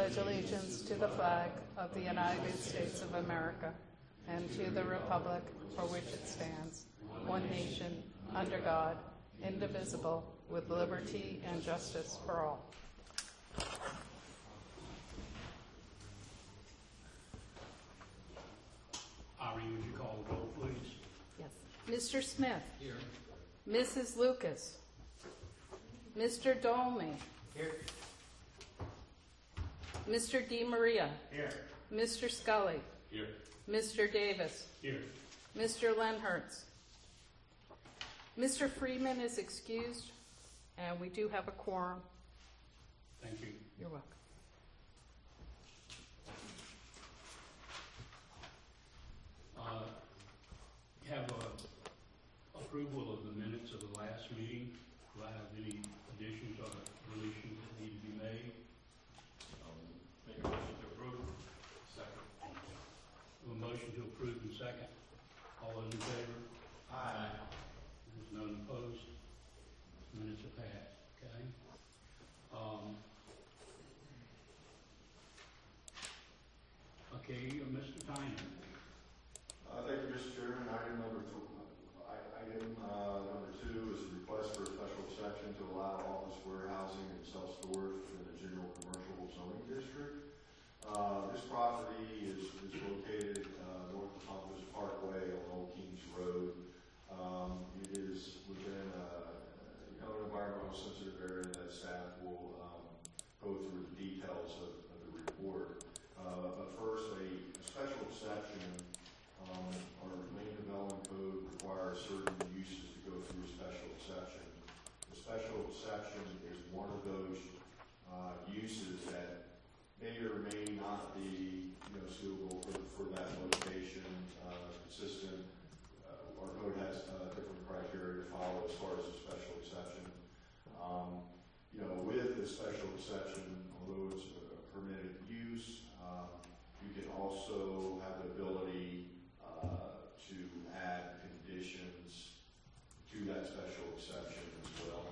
pledge allegiance to the flag of the United States of America and to the republic for which it stands, one nation, under God, indivisible, with liberty and justice for all. Irene, would you call the roll, please? Yes. Mr. Smith. Here. Mrs. Lucas. Mr. Dolmy. Here. Mr. DiMaria. Here. Mr. Scully. Here. Mr. Davis. Here. Mr. Lenhertz. Mr. Freeman is excused, and we do have a quorum. Thank you. You're welcome. We have approval of the minutes of the last meeting. Do I have any additions or deletions that need to be made? Make a motion to approve. Second. A motion to approve and second. All those in favor? Aye. There's none opposed. Minutes are passed. Okay. Okay, Mr. Tyner. Thank you, Mr. Chairman. Item number two is a request for a special exception to allow office warehousing and self-storage within the general commercial zoning district. This property is located north of Pompous Parkway on Old Kings Road. It is within an environmental sensitive area that staff will go through the details of the report. But first, a special exception. Our main development code requires certain uses to go through a special exception. The special exception is one of those uses that may or may not be suitable for that location, consistent. Our code has different criteria to follow as far as a special exception. With the special exception, although it's a permitted use, you can also have the ability to add conditions to that special exception as well.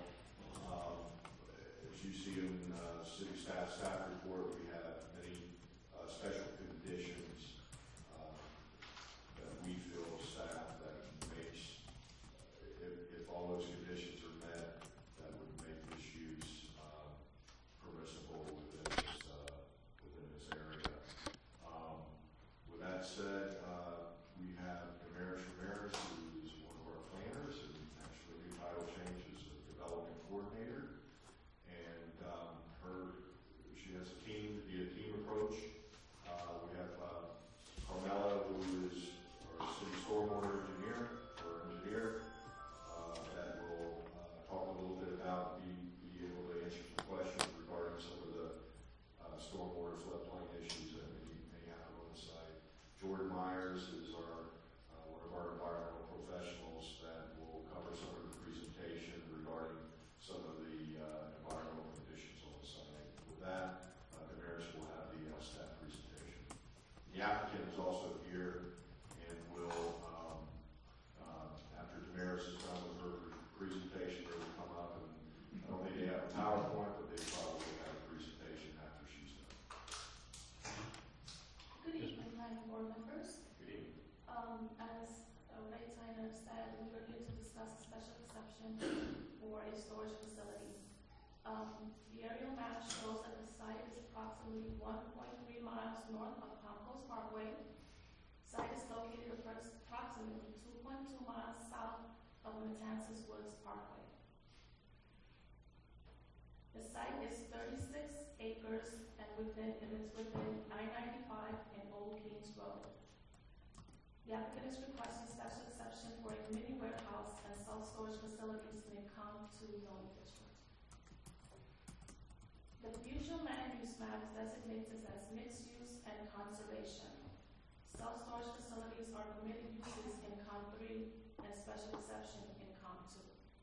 As you see in city staff report, we have many special conditions that we feel as staff that makes, if all those conditions are met, that would make this use permissible within this area. With that said, we have Damaris Ramirez, who is one of our planners, and actually new title change is a development coordinator. And she has a team to be a team approach. We have Carmela, who is our city stormwater engineer, that will talk a little bit about, be able to answer some questions regarding some of the stormwater floodplain issues that we may have on the site. Jordan Myers is one of our environmental professionals that will cover some of the presentation regarding some of the environmental conditions on the site. With that, Damaris will have the staff presentation. The applicant is also here and will, after Damaris is done with her presentation, they will come up, and I don't think they have a PowerPoint, but they probably have a presentation after she's done. Good evening, planning board members. Good evening. As Ray Tyner said, we are here to discuss a special exception for a storage facility. The aerial map shows that the site is approximately 1.3 miles north of Pompous Parkway. Site is located approximately 2.2 miles south of Matanzas Woods Parkway. The site is 36 acres and it's within I-95 and Old Kings Road. The applicant is requesting special exception for a mini warehouse and self-storage facilities in a COM2 zoning district. The future land use map designates this as mixed use and conservation. Self-storage facilities are permitted uses in COM3 and special exception in COM2.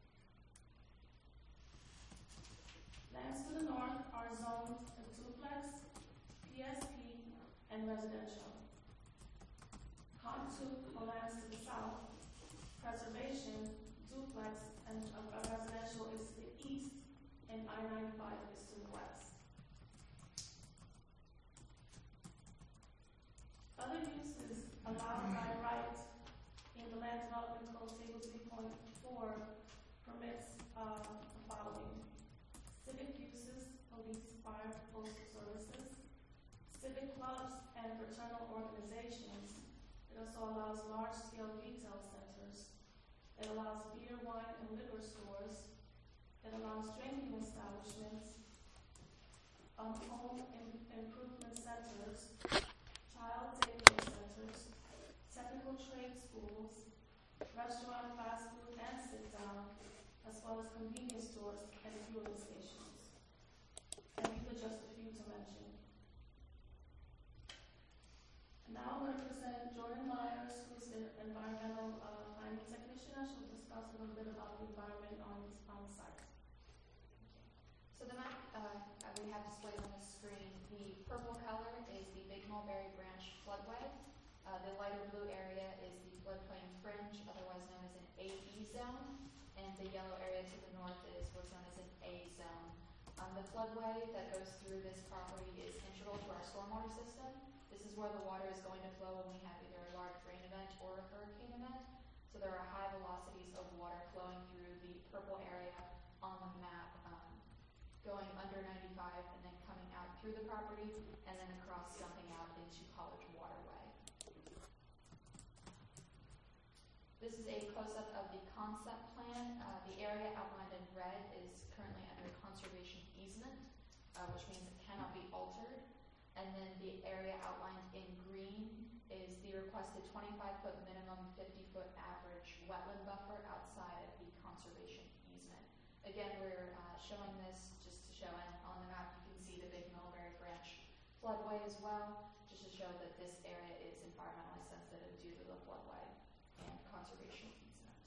Lands to the north are zoned duplex, PSP, and residential. COM2 for lands to the south, preservation, duplex, and residential is to the east, and I-95 is to the west. by right in the Land Development Code Table 3.4 permits the following: civic uses, police, fire, postal services, civic clubs, and fraternal organizations. It also allows large-scale retail centers. It allows beer, wine, and liquor stores. It allows drinking establishments, home improvement centers, child daycare centers, technical trade schools, restaurant, fast food, and sit-down, as well as convenience stores and fueling stations. And these are just a few to mention. Now I'm going to present Jordan Myers, who's the environmental planning technician. She'll discuss a little bit about the environment on site. So the map we have displayed on the screen, the purple color is the Big Mulberry Branch floodway. The lighter blue area is the floodplain fringe, otherwise known as an AE zone, and the yellow area to the north is what's known as an A zone. The floodway that goes through this property is integral to our stormwater system. This is where the water is going to flow when we have either a large rain event or a hurricane event. So there are high velocities of water flowing through the purple area on the map, going under 95 and then coming out through the property and then across, dumping out into College Waterway. This is a close-up of the concept plan. The area outlined in red is currently under conservation easement, which means it cannot be altered. And then the area outlined in green is the requested 25-foot minimum, 50-foot average wetland buffer outside of the conservation easement. Again, we're showing this just to show, and on the map you can see the Big Mulberry Branch floodway as well, just to show that this area is environmentally sensitive due to the floodway and conservation easement.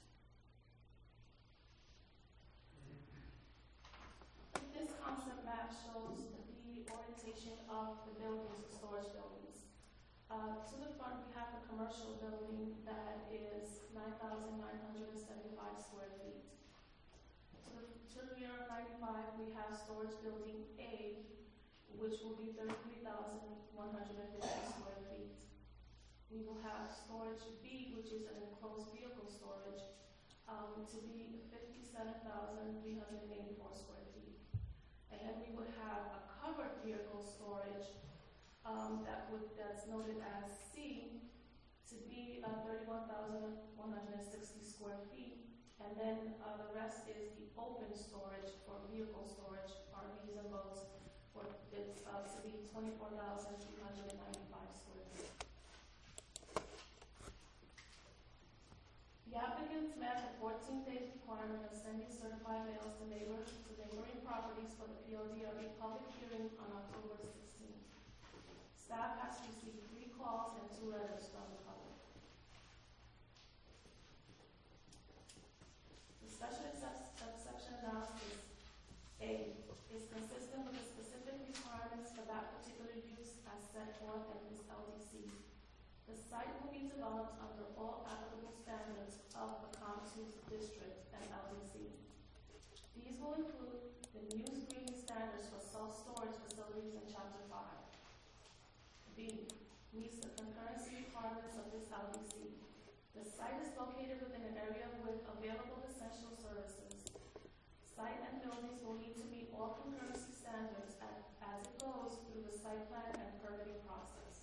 This concept map shows the orientation of the buildings, the storage buildings. To the front, we have the commercial building that is 9,975 square feet. To the rear of 95, we have storage building A, which will be 33,150 square feet. We will have storage B, which is an enclosed vehicle storage, to be 57,384 square feet. And then we would have a covered vehicle storage that's noted as C to be 31,160 square feet. And then the rest is the open storage for vehicle storage, RVs and boats, for it's to be 24,395 square feet. The applicants met the 14-day requirement of sending certified mails to neighboring properties for the PLDRB public hearing on October 16th. Staff has received 3 calls and 2 letters from the public. The special exception analysis A is consistent with the specific requirements for that particular use as set forth in this LDC. The site will be developed under all applicable standards of the COM2 district and LDC. These will include the new screening standards for self-storage facilities in Chapter 5. B meets the concurrency requirements of this LDC. The site is located within an area with available essential services. Site and buildings will need to meet all concurrency standards as it goes through the site plan and permitting process.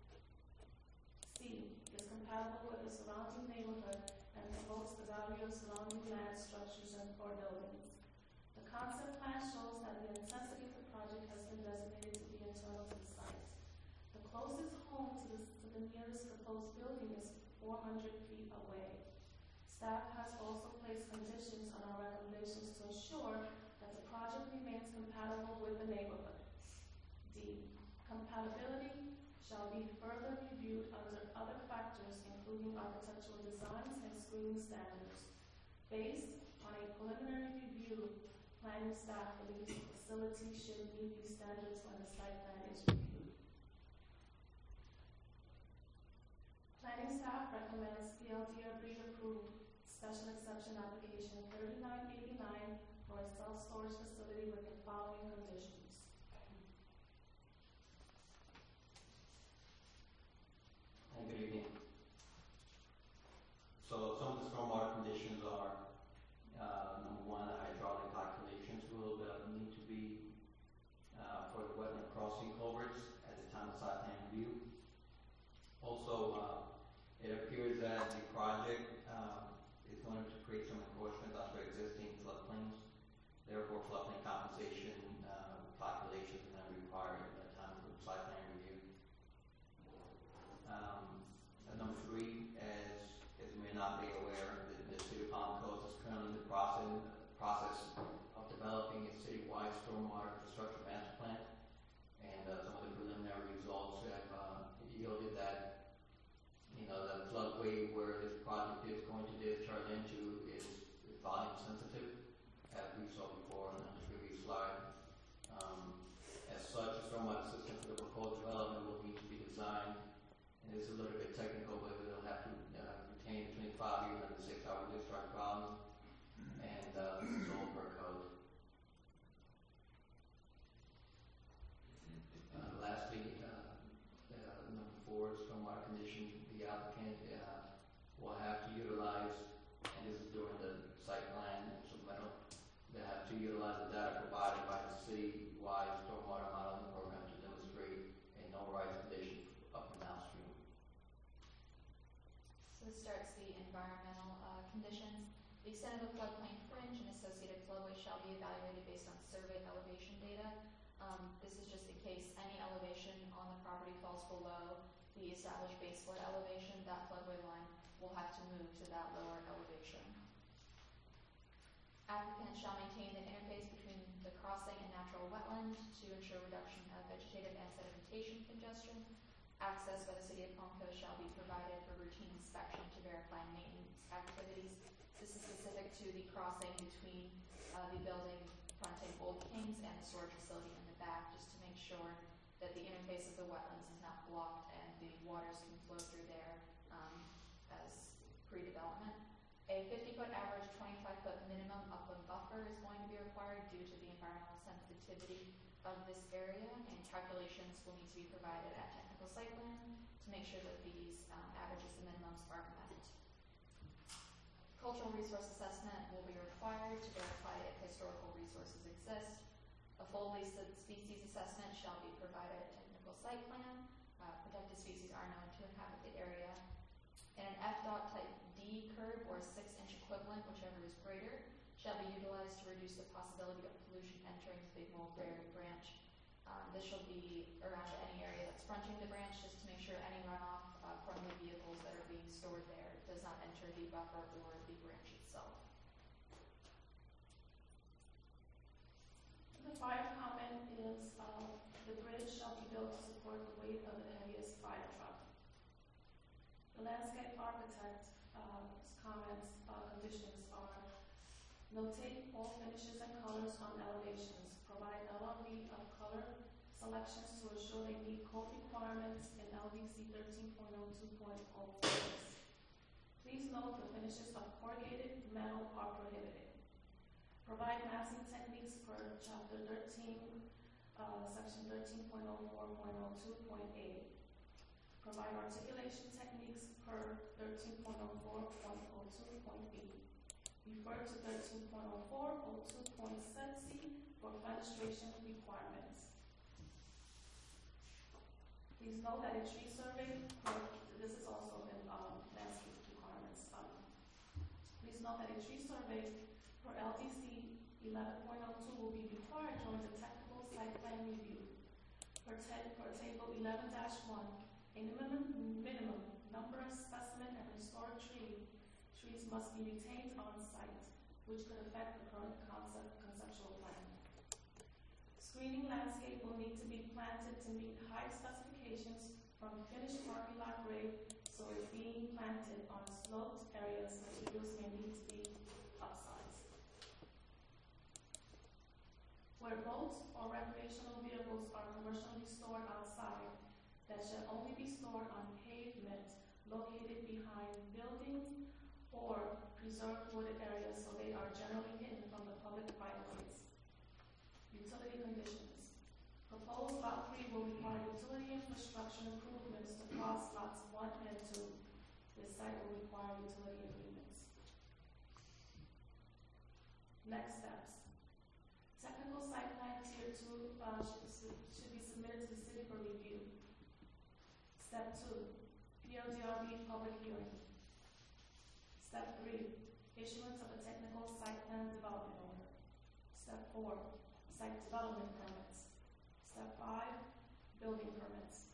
C is compatible with the surrounding neighborhood and promotes the value of surrounding land, structures, or buildings. The concept plan shows that the intensity of the project has been designated to be internal to the site. The closest home to the nearest proposed building is 400 feet away. Staff has also placed conditions on our recommendations to ensure that the project remains compatible with the neighborhood. D, compatibility shall be further reviewed under other factors, including architectural designs and screening standards. Based on a preliminary review, planning staff believes the facility should meet these standards when the site plan is reviewed. Planning staff recommends PLDRB approve special exception application 3989 for a self-storage facility with the following conditions. Hi, good evening. of the stormwater conditions are, number one, the hydraulic calculations will need to be for the wetland crossing culverts at the time of site plan review. Also, it appears that the project is going to create some encroachment onto existing floodplains. Therefore, floodplain compensation calculations are going to be required at the time of site plan review. Number three, as you may not be aware, the City of Palm Coast is currently in the process of developing a citywide stormwater infrastructure master plan, and some of the preliminary results have yielded that, the floodway where this project is going to discharge into is volume sensitive, as we saw before on the previous slide. As such, a stormwater system for the proposed development will need to be designed, and it's a little bit technical, but it'll have to retain between 5 years and 6 hour discharge volume, and this is all per code. Lastly, number 4 is stormwater condition. The applicant will have to utilize, and this is during the site plan and submittal, they have to utilize the data provided by the city-wide stormwater modeling program to demonstrate a no-rise condition up and downstream. So this starts the environmental conditions. The extent of the floodplain fringe and associated flowway shall be evaluated based on survey elevation data. This is just in case any elevation on the property falls below the established base flood elevation, that floodway line will have to move to that lower elevation. Applicant shall maintain the interface between the crossing and natural wetland to ensure reduction of vegetative and sedimentation congestion. Access by the City of Palm Coast shall be provided for routine inspection to verify maintenance activities. This is specific to the crossing between the building fronting Old Kings and the storage facility in the back, just to make sure that the interface of the wetlands is not blocked and the waters can flow through there as pre-development. A 50-foot average, 25-foot minimum upland buffer is going to be required due to the environmental sensitivity of this area, and calculations will need to be provided at technical site plan to make sure that these averages and minimums are met. Cultural resource assessment will be required to verify if historical resources exist. A full listed species assessment shall be provided at technical site plan. Protected species are known to inhabit the area. And an FDOT type D curb, or a 6-inch equivalent, whichever is greater, shall be utilized to reduce the possibility of pollution entering the Big Mulberry Branch. This shall be around any area that's fronting the branch, just to make sure any runoff from the vehicles that are being stored there does not enter the buffer or the branch itself. The fire comment is the bridge shall be built to support the weight of the heaviest fire truck. The landscape architect's comments, conditions are: notate all finishes and colors on elevations. Provide LRB of color selections to ensure they meet code requirements in LVC 13.02.04. Please note the finishes of corrugated metal are prohibited. Provide massing techniques per Chapter 13, Section 13.04.02.A. Provide articulation techniques per 13.04.02.B. Refer to 13.04.02.C for fenestration requirements. Please note that a tree survey, this is also in landscape requirements. Please note that a tree survey for LDC 11.02 will be required during the technical site plan review. For table 11-1, a minimum number of specimen and historic trees must be retained on site, which could affect the current conceptual plan. Screening landscape will need to be planted to meet high specifications from finished parking lot grade, so it's being planted on sloped areas. Materials may need to be upsized. Where boats or recreational vehicles are commercially stored outside, that shall only be stored on pavement located behind buildings or preserved wooded areas, so they are generally hidden from the public right-of-ways. Utility conditions. Proposed Lot 3 will require utility infrastructure improvements to cross Lots 1 and 2. This site will require utility agreements. Next steps. Technical site plan tier 2 should be submitted to the city for review. Step 2, PLDRB public hearing. Step 3, issuance of a technical site plan development order. Step 4, site development permits. Step 5, building permits.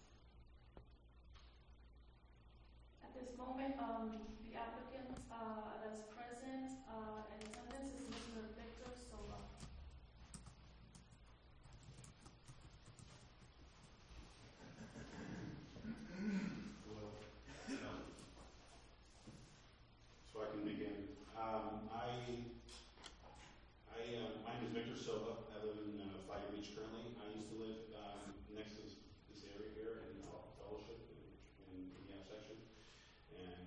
At this moment, the applicant that is present in attendance is Mr. Victor Silva. So I can begin. My name is Victor Silva. I live in Flagler Beach currently. I used to live next to this area here in Fellowship in the F section. And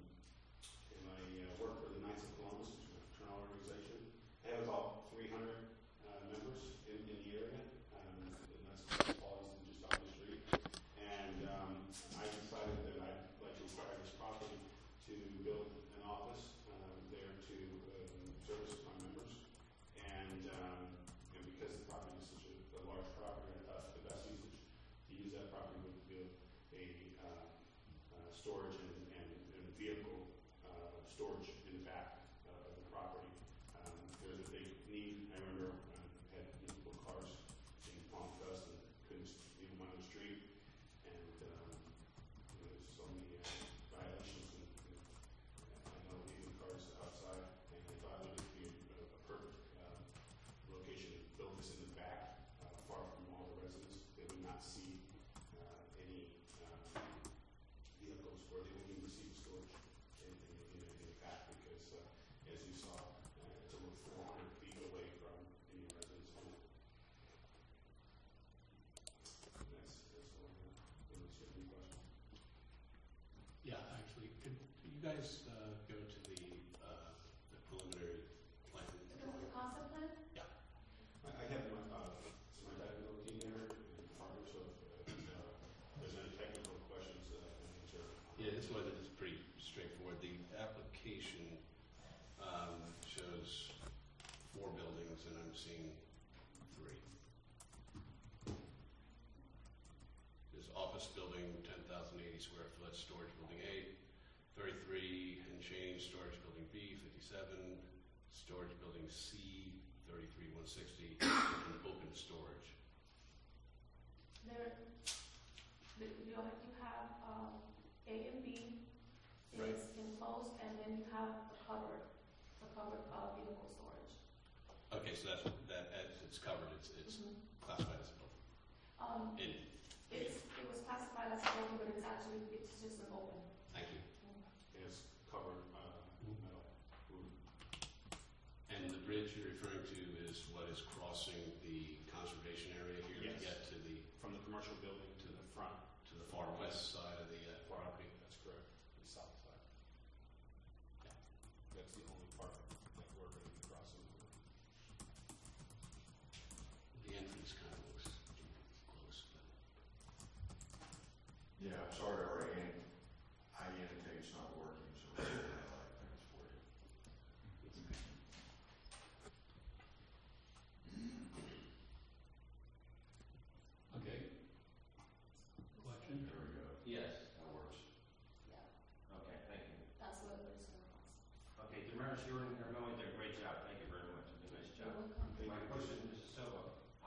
I work for the Knights of Columbus, which is a fraternal organization. I have about 300 members in the area, and that's all just on the street. And I decided that I'd like to acquire this property to build an office there to service my members. And because the property is such a large property, I thought the best usage to use that property would be a storage and vehicle storage in the back of the property. There's a big need. I remember I had multiple cars in Palm Fest and couldn't leave them on the street. And there's so many violations, and I know leaving cars outside. And I thought it would be a perfect location to build this in the back, far from all the residents. They would not see any vehicles, or they wouldn't even receive storage in the back, because as you saw, it's over 400 feet away from any residence home. And that's all I have. Unless you have any questions. Yeah, actually, could you guys go to the preliminary plan? The concept plan? I have my technical team there in Harvard, so if there's any technical questions that I can answer. Yeah, this one is pretty straightforward. The application shows 4 buildings, and I'm seeing 3. There's office building, 10,080 square foot, storage building A, 33 and change, storage building B, 57, storage building C, 33,160, and open storage. You have A and B Right. is enclosed, and then you have a covered vehicle storage. Okay, so that as it's covered, it's classified as a building. And It was classified as a building, but it's just an open. thank you. It's covered metal roof. And the bridge you're referring to is what is crossing the conservation area here Yes. to get to the From the commercial building to the front. far west side of the property. That's correct. The south side. Yeah. That's the only part that we're going to be crossing over. The entrance kind of looks close, but Yeah, I'm sorry, our annotate's not working, so we're going to highlight things for you. okay. Question? There we go. Yes. That works. Yeah, Okay, thank you. that's what it's going to cost. Okay, Damaris, you and everyone did a great job. Thank you very much. You did a nice job. You're welcome. My question, Mrs. Silva,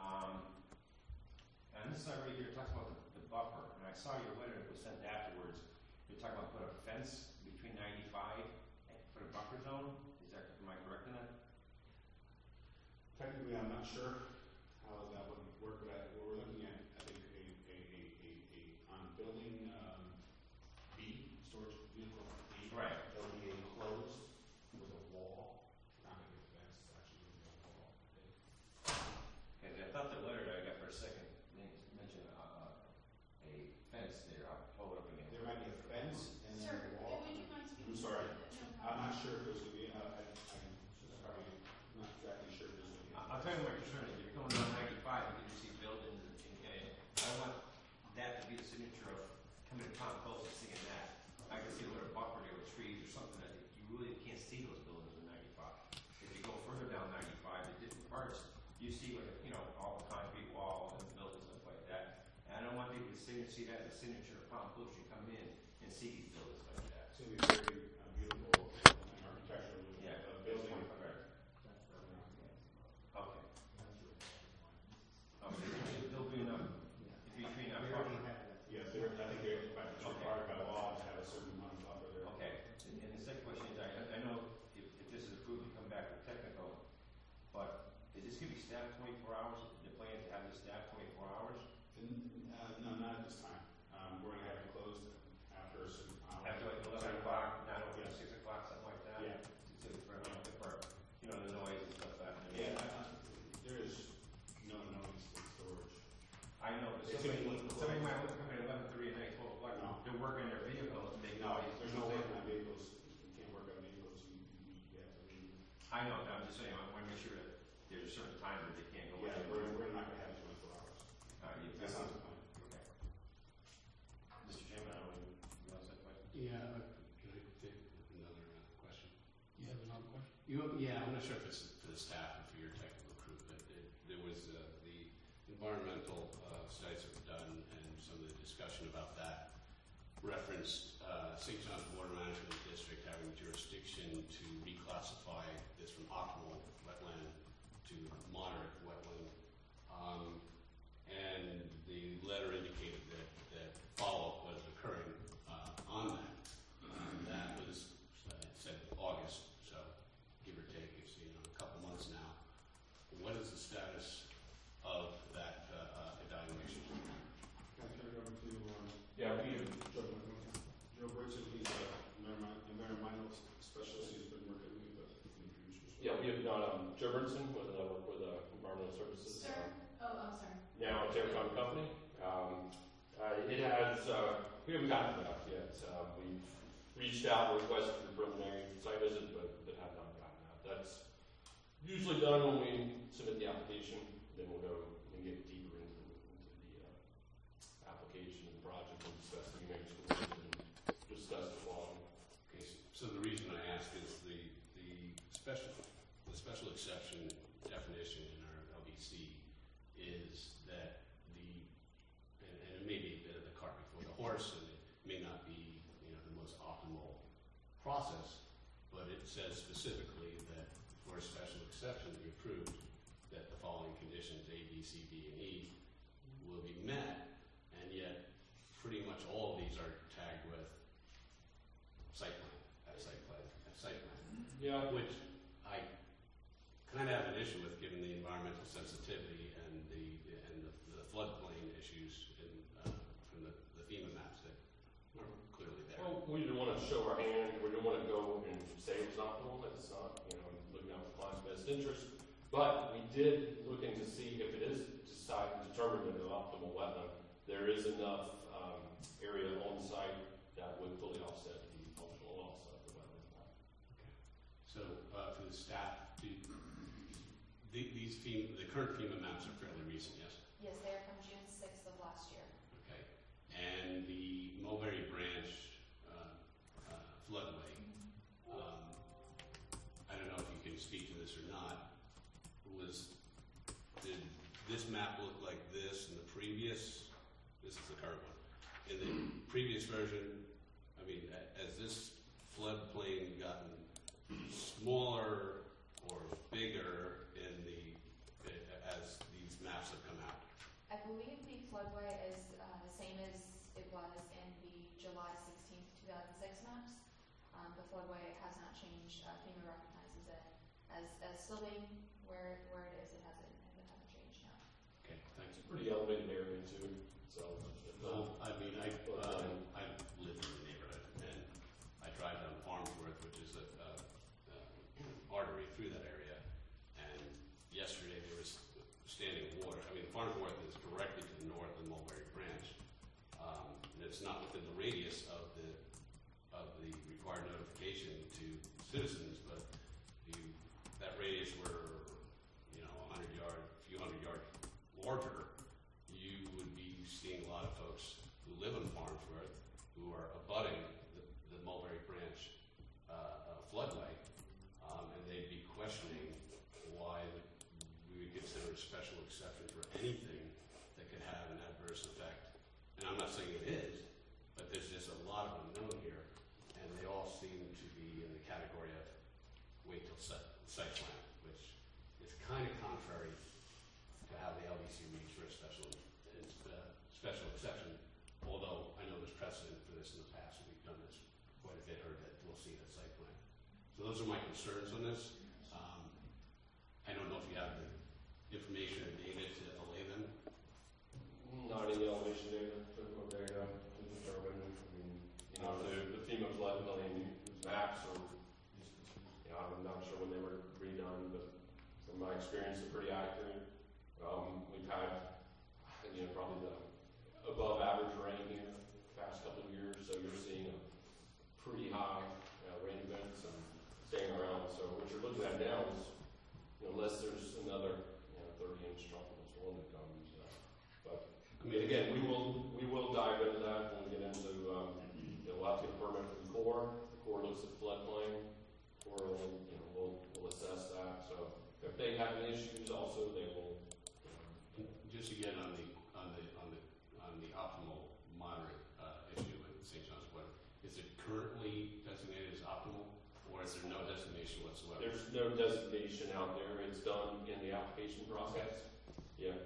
and this side right here talks about the buffer, and I saw your letter that was sent afterwards. You're talking about put a fence between 95 and put a buffer zone. Am I correct in that? Technically, I'm not sure how that would work, but we're looking at, I think, on building B, storage vehicle B. Right. That would be enclosed with a wall, not like a fence, it's actually going to be a wall, I think. Because I thought the letter that I got for a second mentioned a fence there. I'll pull it up again. There might be a fence and then Sir, a wall. would you mind speaking? I'm sorry. No problem. I'm not sure if there's going to be, I'm probably not exactly sure if there's going to be. I'll tell you my concern is staffed 24 hours? The plan to have this staffed 24 hours? No, not at this time. We're gonna have it closed after a certain hour. After like 11 o'clock, not over 6 o'clock, something like that? Yeah. For, you know, the noise and stuff that. Yeah, there is no noise in storage. I know, but It's gonna somebody be- might come in 11:30 at night, 12 o'clock. No. They're working their vehicles, they No, know. there's no way on vehicles. You can't work on vehicles. You have to leave. I know, I'm just saying, I want to make sure that there's a certain time that they can't go. Yeah, in. we're not gonna have it 24 hours. That's not the plan. Okay. Mr. Chairman, I don't know, you else have questions? Yeah, can I take another question? You have another question? Yeah, I'm not sure if it's for the staff or for your technical crew, but there was the environmental studies that were done and some of the discussion about that referenced St. John's Water Management District having jurisdiction to reclassify this from optimal wetland to moderate wetland. And the letter indicated that follow-up was occurring on that. That was said August, so give or take, it's a couple months now. What is the status of that evaluation? Can I turn it over to Yeah, we Joe Bridges? He's a environmental specialist. He's been working with the producers. have got Joe Burnson with work with Environmental Services. Sir? Oh, I'm sorry. Now Terracon Company. It has we haven't gotten it out yet. We've reached out, requested for preliminary site visit, but have not gotten out. That's usually done when we submit the application. Then we'll go and get deeper into the application and project and discuss the major schools and discuss the quality. Okay, so the reason I ask is the special exception definition in our LBC is that and it may be a bit of the cart before the horse, and it may not be the most optimal process, but it says specifically that for a special exception to be approved, that the following conditions A, B, C, D, and E will be met, and yet pretty much all of these are tagged with site plan. Yeah. Which I kind of have an issue with, given the environmental sensitivity and the floodplain issues from the FEMA maps that are clearly there. Well, we didn't want to show our hand. We didn't want to go and say it was optimal. It's not, looking out for client's best interest. But we did look into see if it is determined that an optimal wetland, there is enough area on site that would fully offset the functional loss of the wetland. So for the staff, the current FEMA maps are fairly recent, yes? Yes, they are from June 6th of last year. Okay. And the Mulberry Branch floodway, I don't know if you can speak to this or not, did this map look like this in the previous, this is the current one, in the previous version? I mean, has this floodplain gotten smaller or bigger as these maps have come out? I believe the floodway is the same as it was in the July 16th, 2006 maps. The floodway has not changed. FEMA recognizes it as still being where it is. It hasn't changed now. Okay, thanks. It's a pretty elevated area too. So, Well, I mean, I live in the neighborhood, and I drive down Farnsworth, which is an artery through that area. And yesterday there was standing water. I mean, Farnsworth is directly to the north of Mulberry Branch, and it's not within the radius of the required notification to citizens, but that radius were 100 yards, a few hundred yards larger, you would be seeing a lot of folks who live in Farnsworth who are abutting the Mulberry Branch floodway, and they'd be questioning why we would consider a special exception for anything that could have an adverse effect. And I'm not saying it is, but there's just a lot of unknown here, and they all seem to be in the category of wait till site plan, which is kind of contrary to how the LBC reads for a special exception, although I know there's precedent for this in the past. We've done this quite a bit, heard that we'll see it at site plan. So those are my concerns on this. I don't know if you have the information or data to allay them? Not any elevation data, physical data to determine, I mean, you know, the FEMA floodplain maps are, you know, I'm not sure when they were redone, but from my experience, they're pretty accurate. We've had, you know, probably the above average rain here the past couple of years, so you're seeing a pretty high rain events and staying around. So what you're looking at now is, you know, unless there's another, you know, 30-inch tropical storm that comes. But I mean, again, we will dive into that when we get into, you know, we'll have to get a permit from the Corps. The Corps looks at floodplain. Corps will, you know, we'll assess that. So if they have any issues, also they will. Just again on the optimal moderate issue at St. John's Wood, is it currently designated as optimal, or is there no designation whatsoever? There's no designation out there. It's done in the application process. Yeah.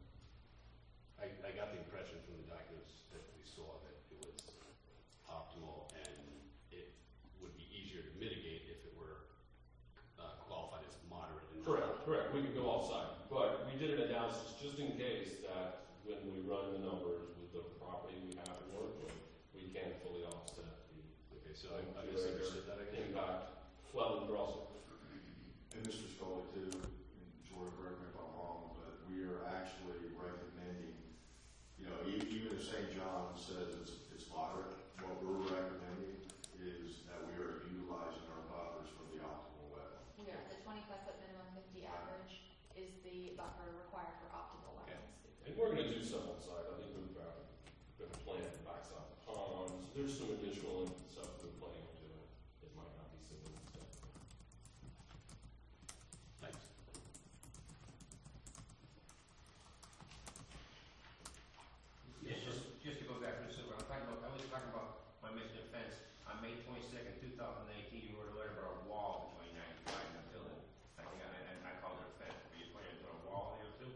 I got the impression from the documents that we saw that it was optimal and it would be easier to mitigate if it were qualified as moderate. And Correct. We could go offsite, but we did an analysis just in case that when we run the numbers with the property we have to work with, we can fully offset the. Okay, so I misunderstood that again. Impact flooding crossing. And Mr. Scully too, and Jordan, correct me if I'm wrong, but we are actually recommending, you know, even if St. John says it's moderate, what we're recommending is that we are utilizing our buffers from the optimal wetland. We are, the 25-foot minimum 50 average is the buffer required for optimal wetlands. And we're going to do some on site. I think we've got a plan that backs out the ponds. There's some additional stuff we're planning to it. It might not be seen in this stuff. Thanks. Yes, just to go back to the silver, I was talking about my mention of fence. On May 22nd, 2018, you wrote a letter about a wall between 95 and the building. I think I called it a fence. Are you planning to put a wall there too?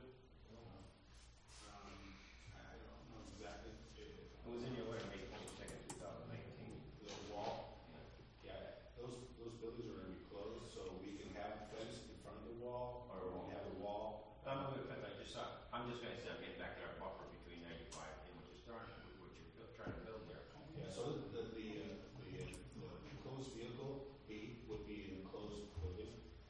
I don't know exactly. It was in your letter, May 22nd, 2018. The wall, yeah, those buildings are going to be closed, so we can have a fence in front of the wall, or we have a wall. I'm not going to fence, I'm just going to say I'm getting back to our buffer between 95 and what you're starting, what you're trying to build there. Yeah, so the enclosed vehicle B would be an enclosed building.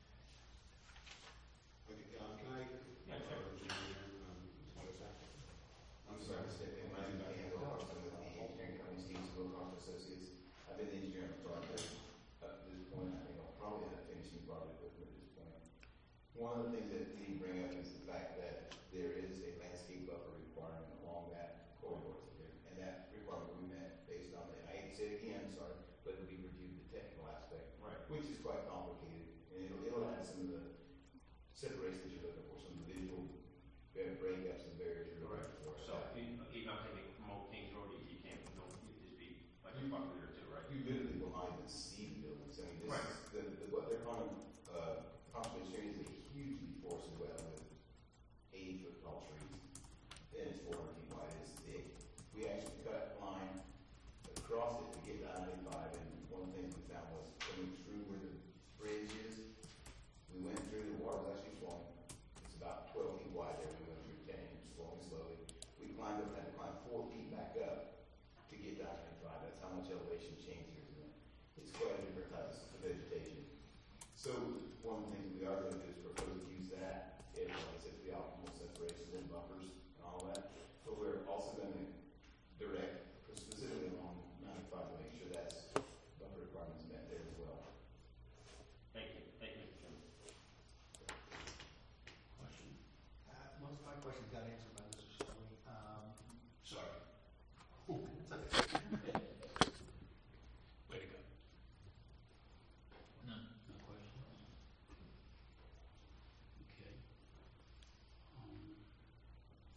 Okay, can I? Yeah, sure. What is that? I'm sorry to step in. My name is Dan Wilcox. I'm with the engineering company Stevens Wilcox Associates. I've been the engineer on the project up to this point. I think I'll probably have finishing project with it at this point. One of the things that we bring up is the fact that there is a landscape buffer requirement along that corridor here, and that requirement we met based on the, and I hate to say it again, sorry, but we reviewed the technical aspect, Right. which is quite complicated, and it'll add some of the separations you're looking for, some of the visual breakups and barriers you're looking for. So even I'm thinking from Old Kings Road, you can't, don't, you just be like a buffer there too, right? You literally behind the seed buildings. I mean, this Right. is what they're calling conservation area is a hugely forested wetland with 80-foot tall trees. And it's 400 feet wide. It's thick. We actually cut line across it to get to I-95, and one of the things we found was coming through where the bridge is, we went through, the water was actually flowing. It's about 12 feet wide there. We went through 10, flowing slowly. We climbed up, had to climb 4 feet back up to get to I-95. That's how much elevation change there is in it. It's quite a different type of vegetation. So one of the things we are going to do is propose to use that, if, like I said, the optimal separations and buffers and all that. But we're also going to direct specifically along 95 to make sure that's buffer requirements met there as well. Thank you, Mr. Chairman. Question. Most of my questions got answered by Mr. Scully. Sorry. It's okay. Way to go. No questions? Okay.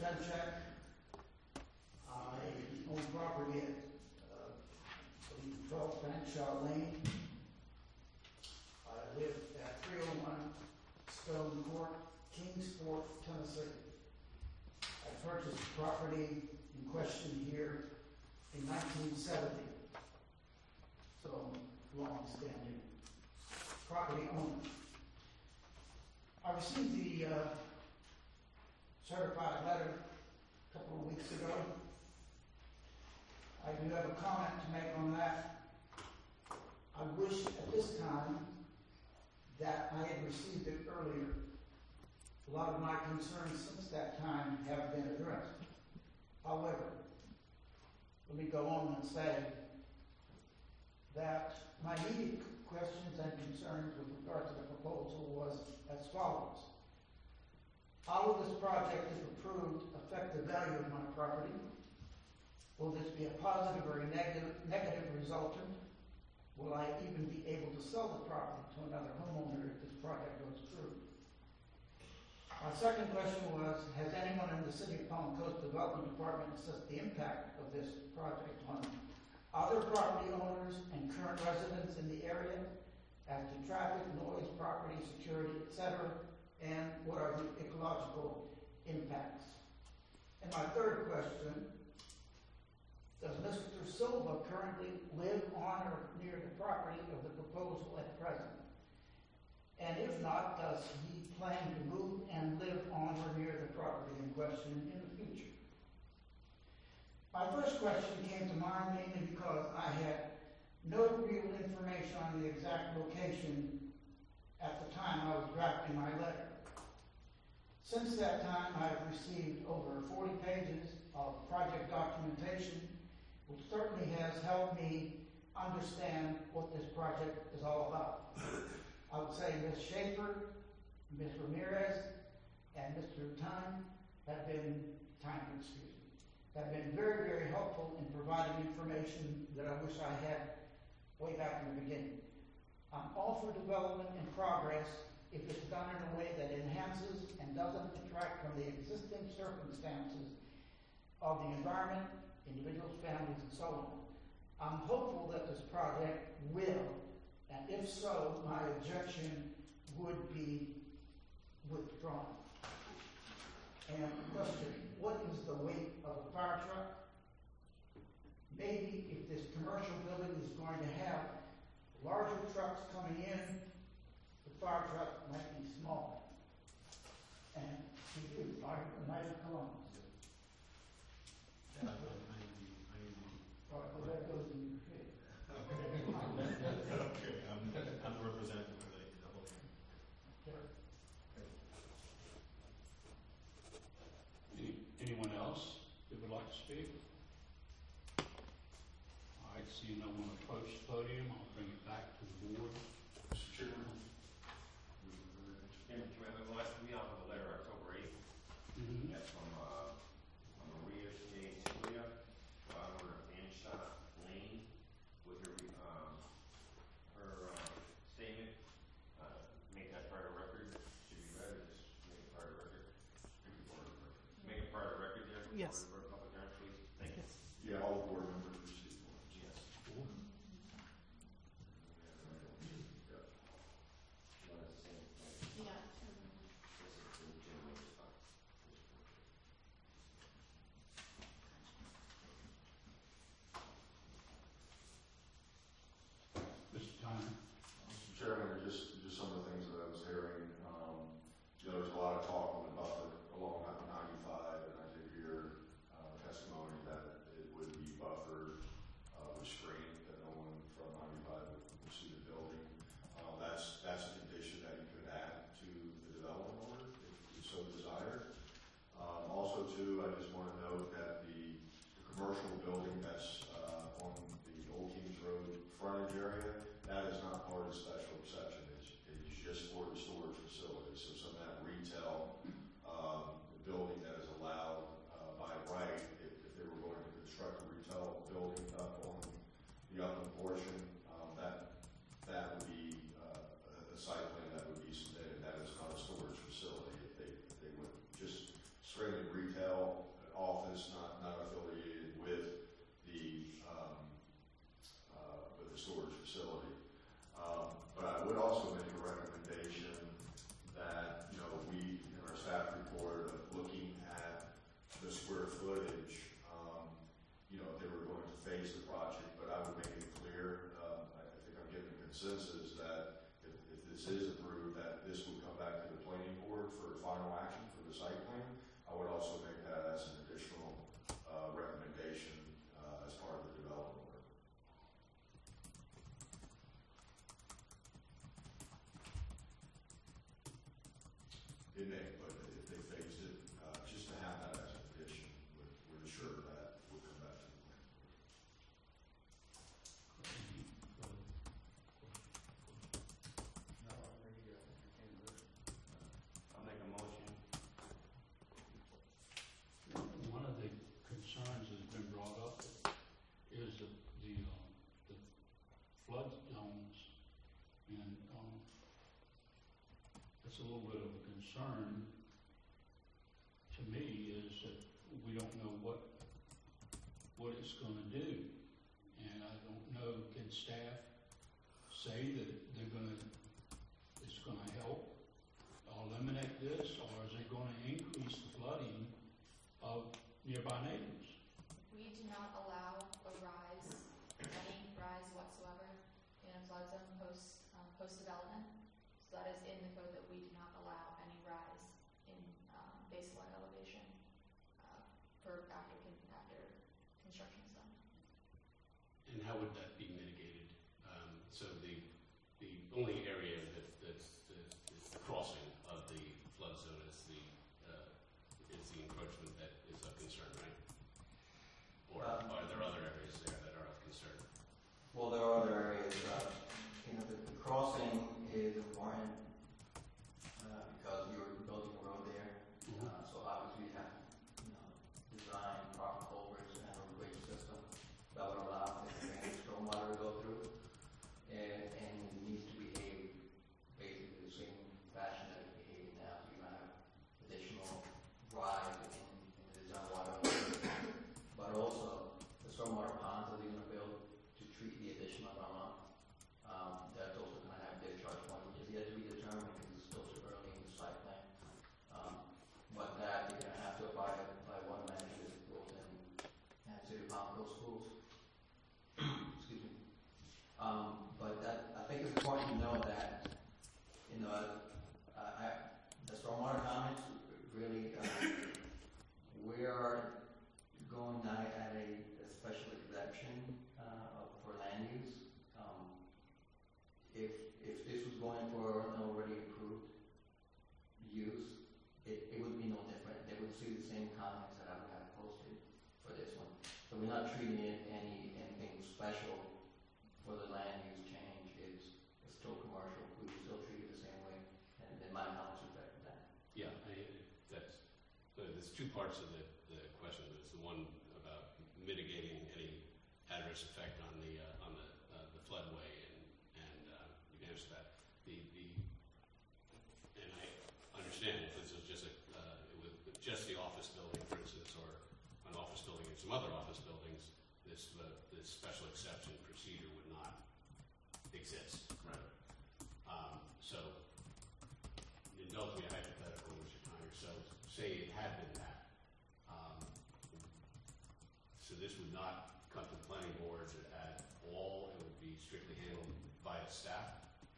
Stenchak. I own property at 12 Fanshawe Lane. I live at 301 Stone Court, Kingsport, Tennessee. I purchased the property in question here in 1970. So, long-standing property owner. I received the certified letter a couple of weeks ago. I do have a comment to make on that. I wish at this time that I had received it earlier. A lot of my concerns since that time have been addressed. However, let me go on and say that my immediate questions and concerns with regard to the proposal was as follows. How will this project, if approved, affect the value of my property? Will this be a positive or a negative resultant? Will I even be able to sell the property to another homeowner if this project goes through? My second question was, has anyone in the City of Palm Coast Development Department assessed the impact of this project on other property owners and current residents in the area as to traffic, noise, property, security, etc., and what are the ecological impacts? And my third question, does Mr. Silva currently live on or near the property of the proposal at present? And if not, does he plan to move and live on or near the property in question in the future? My first question came to mind mainly because I had no real information on the exact location at the time I was drafting my letter. Since that time, I have received over 40 pages of project documentation, which certainly has helped me understand what this project is all about. I would say Ms. Schaefer, Ms. Ramirez, and Mr. Time have been very, very helpful in providing information that I wish I had way back in the beginning. I'm all for development and progress if it's done in a way that enhances and doesn't detract from the existing circumstances of the environment, individuals, families, and so on. I'm hopeful that this project will, and if so, my objection would be withdrawn. And question, what is the weight of a fire truck? Maybe if this commercial building is going to have larger trucks coming in, the fire truck might be smaller. And we do fire the night of Columbus. All right, well, that goes in your head. Okay, I'm the representative for the whole thing. Anyone else that would like to speak? All right, seeing no one approach the podium, I'll bring it back to the board. Mr. Chairman? Well, that's me off of the letter, October 8th. That's from Maria J. Tilia, Barbara Fanshawe Lane, with her statement. Make that part of record. Should be read or just make it part of record? Make it part of record there. Yes. For public record, please. Thank you. Yeah, all the board members received one. Yes. Yeah. Mr. Tyner? Mr. Chairman, just some of the things that I was hearing, there's a lot of talk on the buffer along 95, and I did hear testimony that it would be buffered with screening, that no one from 95 would see the building. That's a condition that you could add to the development order if you so desired. Also, too, I just want to note that the commercial building that's on the Old Kings Road frontage area, that is not part of the special exception. It's just for the storage facility. So some of that retail building that is allowed by right, if they were going to construct a retail building up on the upland portion, that would be a site plan that would be submitted. That is not a storage facility. If they would just straight retail consensus that if this is approved, that this would come back to the planning board for final action for the site plan. I would also make that as an additional recommendation as part of the development work. It may, but if they phased it, just to have that as an addition would assure that would come back to the planning board. I'll make a motion. One of the concerns that's been brought up is the flood zones, and that's a little bit of a concern to me, is that we don't know what it's going to do, and I don't know, can staff say that it's going to help eliminate this, or is it going to increase the flooding of nearby neighbors? We do not allow any rise whatsoever in a flood zone post-development. So that is in the code, that we do not allow any rise in baseline elevation for after construction is done. And how would that be mitigated? So the only area that's the crossing of the flood zone is the encroachment that is of concern, right? Or are there other areas there that are of concern? Well, there are other areas. The crossing is important because you're building a road there. So obviously you have to design proper culverts and a bridge system that would allow the stormwater to go through. And it needs to behave basically the same fashion that it's behaving now. So you're going to have additional rise in the design water. But also the stormwater ponds that they're going to build to treat the additional runoff. That's also going to have their charge point, which is yet to be determined because it's still too early in the site plan. But that you're going to have to abide by one manager as built in City of Palm Coast Schools. Excuse me. But that, I think it's important to know that, the stormwater comments really, we are going now at a special exception for land use. If this was going for an already approved use, it would be no different. They would see the same comments that I would have posted for this one. So we're not treating it anything special for the land use change. It's still commercial. We would still treat it the same way, and it might not affect that. Yeah, there's two parts of the question. There's the one about mitigating any adverse effect on the floodway, and you can answer that. And I understand if this was just just the office building, for instance, or an office building and some other office buildings, this special exception procedure would not exist. Right. So, indulge me a hypothetical, Mr. Tyner. So, say it had been that. So this would not come to the planning board at all. It would be strictly handled by its staff.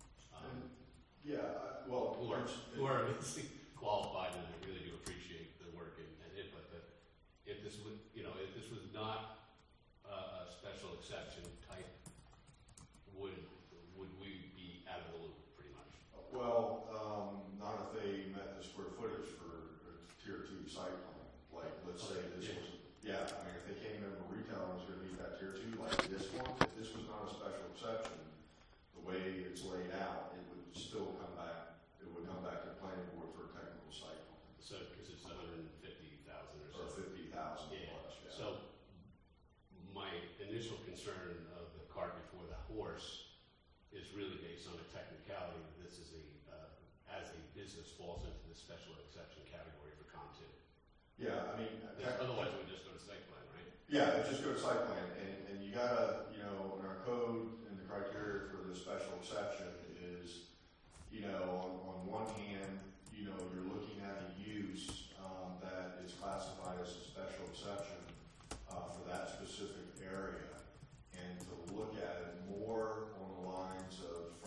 Who are qualified, and I really do appreciate the work and input. But if this was not a special exception type, would we be out of the loop pretty much? Well, not if they met the square footage for a tier 2 site plan. Like, let's say this was, if they came in for retail and was going to meet that tier 2, like this one, if this was not a special exception, the way it's laid out, it would still come back. It would come back to the planning board for a technical site plan. So, because it's 150,000 or so. Or 50,000 plus. Yeah. So, my initial concern of the cart before the horse is really based on a technicality. This is as a business falls into the special exception category for COM2. Yeah, I mean, otherwise we just go to site plan, right? Yeah, just go to site plan, and you gotta, in our code and the criteria for the special exception is, on one hand, you're looking at a use that is classified as a special exception for that specific area, and to look at it more on the lines of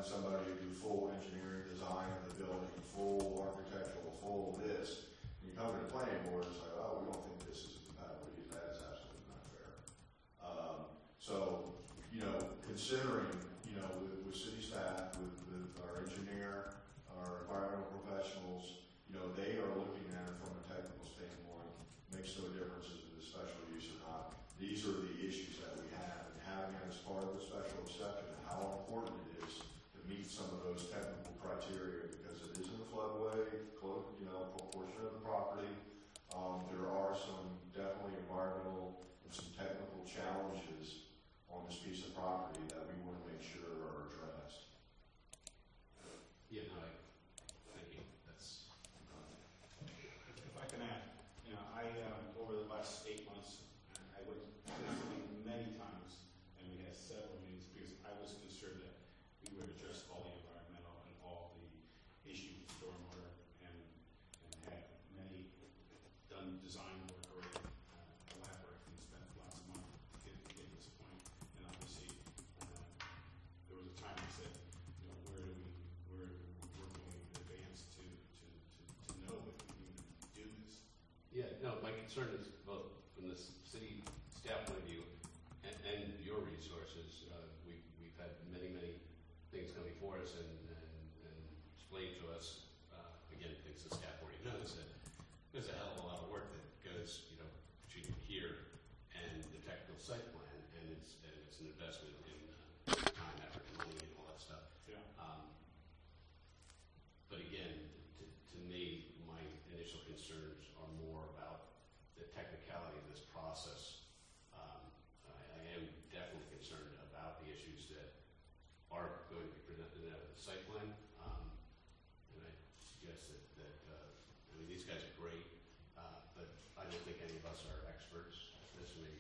somebody do full engineering design of the building, full architectural, full this, and you come to the planning board and say, oh, we don't think this is compatible, that is absolutely not fair. So, considering, with city staff, with our engineer, our environmental professionals, they are looking at it from a technical standpoint, makes no difference if it is special use or not. These are the issues that we have, and having it as part of the special exception, and how important it is to meet some of those technical criteria, because it is in the floodway, portion of the property. There are some definitely environmental and some technical challenges on this piece of property that we want to make sure are addressed. Yeah, no, thank you. That's. If I can add, over the last 8 months, I went to this meeting many times, and we had several meetings because I was concerned that we would address all the environmental and all the issues with stormwater, and had many done design work already, elaborate, and spent lots of money to get to this point. And obviously, there was a time we said, where can we advance to know if we can even do this? Yeah, no, my concern is both from the city staff point of view and your resources. We've had many things come before us and explained to us, again, things the staff already knows, that there's a hell of a lot of work that goes, between here and the technical site plan, and it's an investment in time, effort, and money, and all that stuff. Yeah. But again, to me, my initial concerns are more about the technicality of this process. I am definitely concerned about the issues that are going to be presented out of the site plan. And I suggest that these guys are great, but I don't think any of us are experts at this. Maybe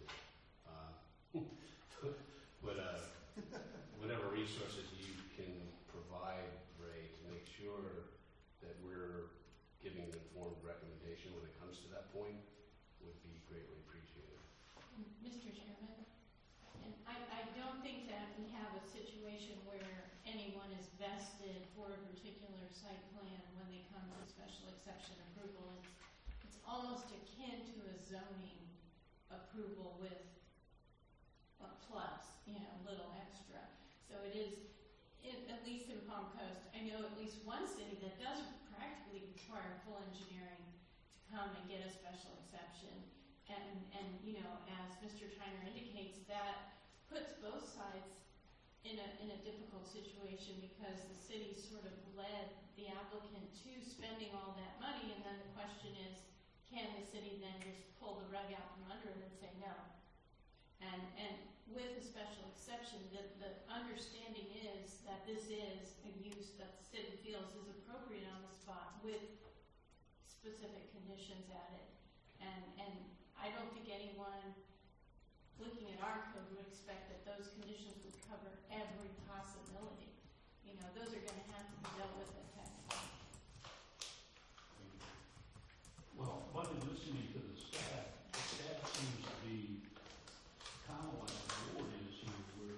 but whatever resources you can provide, Ray, to make sure that we're giving an informed recommendation when it comes to that point would be greatly appreciated. Mr. Chairman, and I don't think that we have a situation where anyone is vested for a particular site plan when they come to special exception approval. It's almost akin to a zoning approval with a plus, a little extra. So it is, at least in Palm Coast, I know at least one city that does practically require full engineering to come and get a special exception. And as Mr. Tyner indicates, that puts both sides in a difficult situation, because the city sort of led the applicant to spending all that money, and then the question is, can the city then just pull the rug out from under it and say no? And with a special exception, the understanding is that this is a use that the city feels is appropriate on the spot with specific conditions added. And I don't think anyone looking at our code would expect that those conditions would cover every possibility. Those are going to have to be dealt with at technical. Well, by listening to the staff seems to be kind of like the board is here.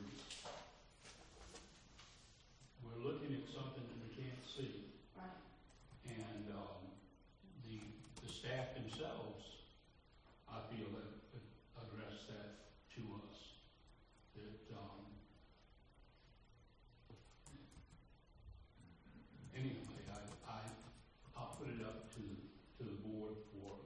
We're looking at something that we can't see. Right. And the staff themselves, I feel, that address that to us. That anyway, I'll put it up to the board for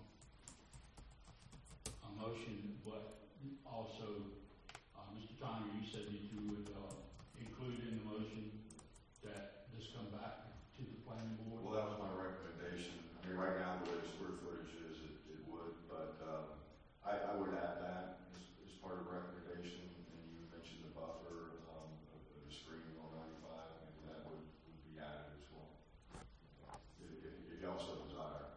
a motion, but also, Mr. Tyner, you said that you would include in the motion that this come back to the planning board. Well, that was my recommendation. I mean, right now, the way the square footage is, it would, but I would add that as part of the recommendation. And you mentioned the buffer of the screening on 95, maybe that would be added as well. If you also desire.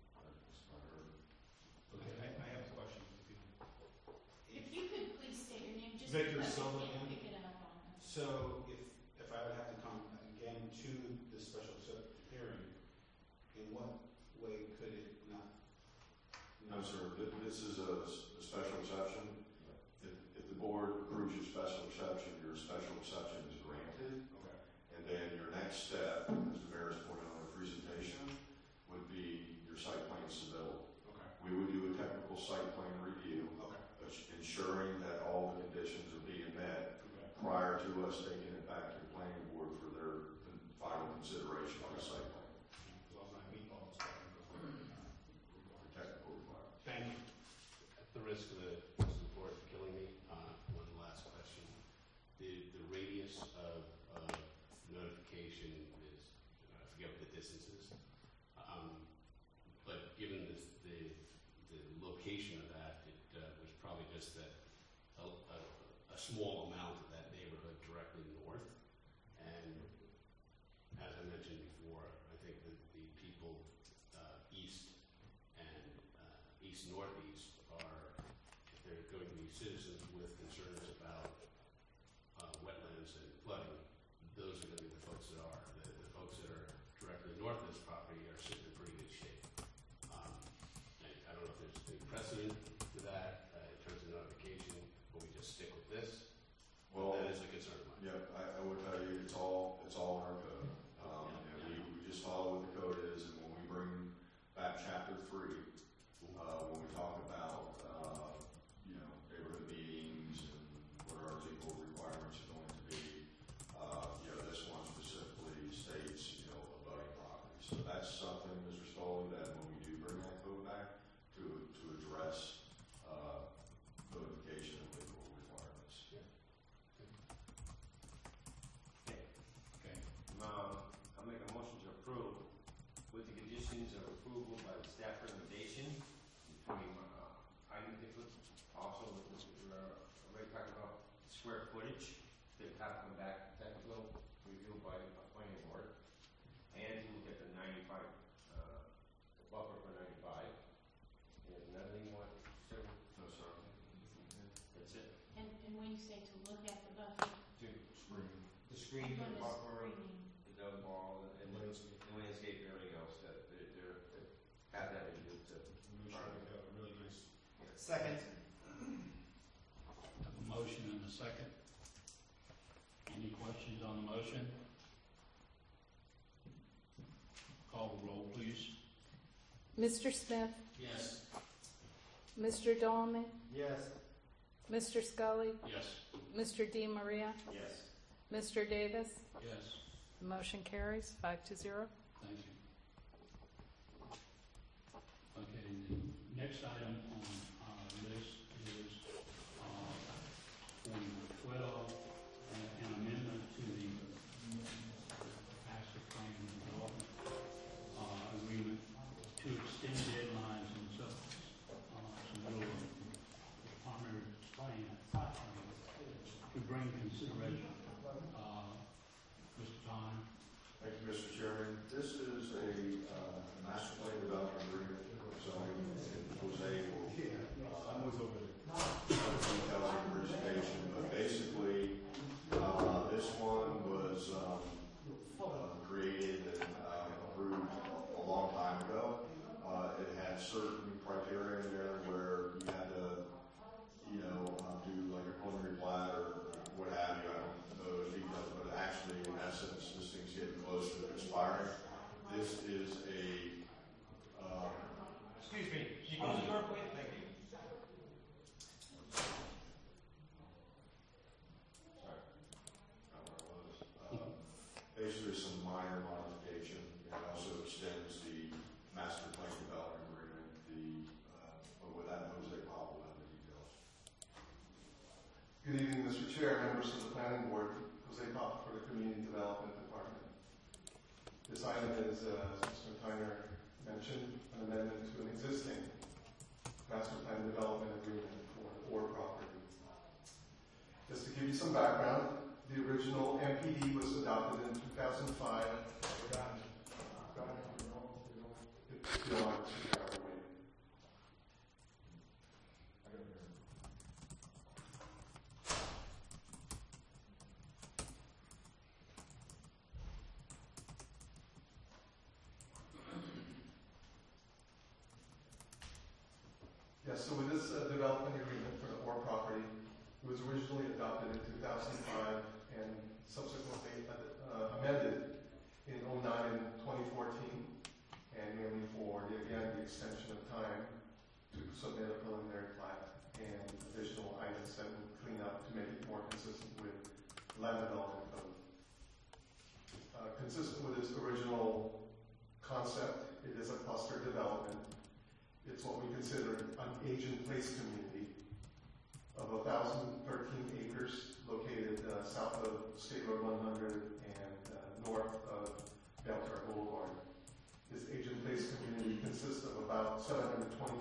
Okay. I have a question. If you could please state your name, just Victor because Silva. we can't pick it up on us. So if I would have to come again to this special hearing, in what way could it not? No, sir. This is a special exception. If the board approves your special exception is granted. prior to us taking it back to the planning board for their final consideration on the site plan. As long as I meet all the Technical requirements. Thank you. At the risk of the board killing me, one last question. The radius of notification is, I forget what the distance is, but given the location of that, it was probably just a small amount of that neighborhood directly north. And as I mentioned before, I think that the people east and east-northeast are, if they're going to be citizens with concerns about wetlands and flooding, those are going to be the folks that are. The folks that are directly north of this property are sitting in pretty good shape. I don't know if there's any precedent for that in terms of notification, but we just stick with this. Well, that is a concern of mine. yeah, I would tell you, it's all in our code. And we just follow what the code is, and when we bring back chapter 3, when we talk about, neighborhood meetings and what our legal requirements are going to be, this one specifically states, abutting property. So that's something, Mr. Stoll, that when we do bring that code back to address, notification of legal requirements. Okay. I'll make a motion to approve with the conditions of approval by the staff recommendation between, also, we're already talking about square footage, they have to come back, technical review by the planning board, and we'll get the 95, the buffer for 95. And nothing more, sir? No, sir. That's it. And when you say to look at the buffer, The screen, the what is buffer, screening? the dug wall, and the landscape, and everything else, that they're have that in it. Make sure we have a really nice. Second. Have a motion and a second. Any questions on the motion? Call the roll, please. Mr. Smith? Yes. Mr. Dahlman? Yes. Mr. Scully? Yes. Mr. Di Maria? Yes. Mr. Davis? Yes. The motion carries 5-0. Thank you. Okay, the next item on our list is for 12, an amendment to the master plan development agreement to extend deadlines and submittal of the primary plan to bring consideration. Mr. Tom? Thank you, Mr. Chairman. This is a master plan development agreement, so Jose will details of the presentation, but basically, this one was created and approved a long time ago. It had certain criteria in there where you had to, do like a preliminary plat or what have you. I don't know the details, but actually, in essence, this thing's getting close to expiring. This is a Excuse me, can you close the door, please? Thank you. Sorry. Not where I was. Basically, some minor modification. It also extends the master plan development agreement. But with that, Jose Pop will have the details. Good evening, Mr. Chair, members of the Planning Board. Jose Papa for the Community Development Department. This item is, as Mr. Tyner mentioned, an amendment to an existing master plan development agreement for the Orr property. Just to give you some background, the original MPD was adopted in 2005. Yes, so with this development agreement for the Orr property, it was originally adopted in 2005 and subsequently amended in 2009 and 2014, and mainly for, the extension of time to submit a preliminary plat and additional items that would clean up to make it more consistent with the land development code. Consistent with its original concept, it is a cluster development. It's what we consider an age-in-place community of 1,013 acres located south of State Road 100 and north of Belterre Boulevard. This age-in-place community consists of 724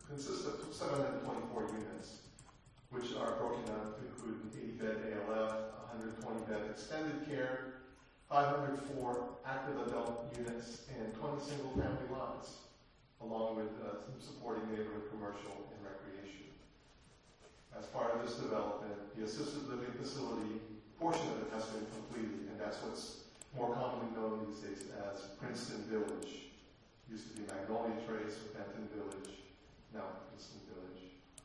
units, which are broken down to include an 80-bed ALF, 120-bed extended care, 504 active adult units, and 20 single-family lots, along with some supporting neighborhood commercial and recreation. As part of this development, the assisted living facility portion of it has been completed, and that's what's more commonly known these days as Princeton Village. Used to be Magnolia Trace or Benton Village, now Princeton Village.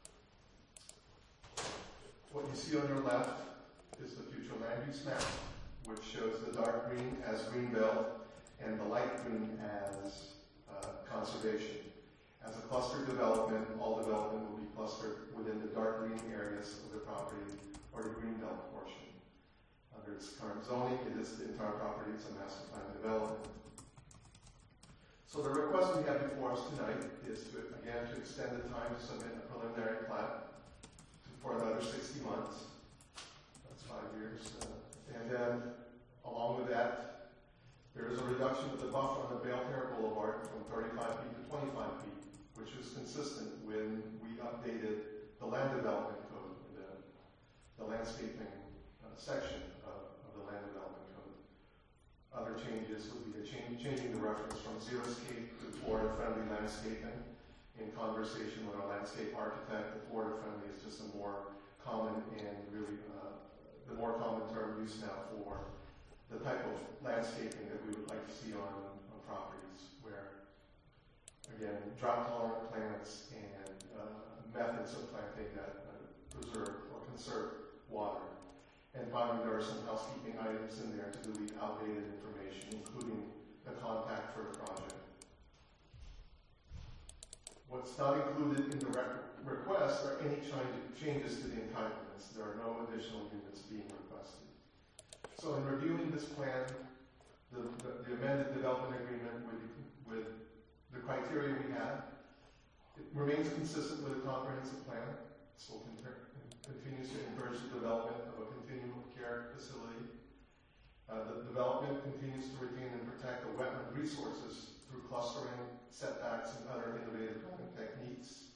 What you see on your left is the future land use map, which shows the dark green as greenbelt and the light green as conservation. As a cluster development, all development will be clustered within the dark green areas of the property or the greenbelt portion. Under its current zoning, it is the entire property is a master plan development. So the request we have before us tonight is to, again, to extend the time to submit a preliminary plat for another 60 months. That's 5 years. And then, along with that, there is a reduction of the buffer on the Belterre Boulevard from 35 feet to 25 feet, which is consistent when we updated the land development code, the landscaping section of the land development code. Other changes would be changing the reference from xeriscape to Florida-friendly landscaping. In conversation with our landscape architect, the Florida-friendly is just a more common and really the more common term used now for the type of landscaping that we would like to see on properties where, again, drought-tolerant plants and methods of planting that preserve or conserve water. And finally, there are some housekeeping items in there to delete outdated information, including the contact for the project. What's not included in the request are any changes to the entitlements. There are no additional units being requested. So in reviewing this plan, the amended development agreement with the criteria we have, it remains consistent with a comprehensive plan. So continues to encourage the development of a continuum of care facility. The development continues to retain and protect the wetland resources through clustering, setbacks, and other innovative planning techniques.